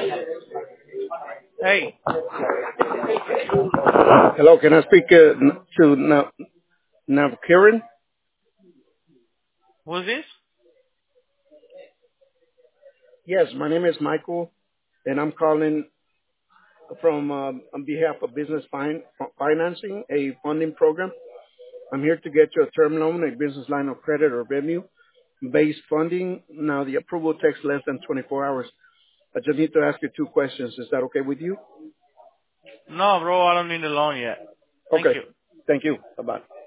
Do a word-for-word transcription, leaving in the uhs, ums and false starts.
Hey, Hello, can I speak uh, n- to Nav Navkiran? who's this? Yes, my name is Michael, and I'm calling from um, on behalf of Business fin- Financing, a funding program. I'm here to get you a term loan, a business line of credit or revenue-based funding. Now, the approval takes less than twenty-four hours. I just need to ask you two questions. Is that okay with you? No, bro, I don't need a loan yet. Thank Okay. you. Thank you. Bye-bye.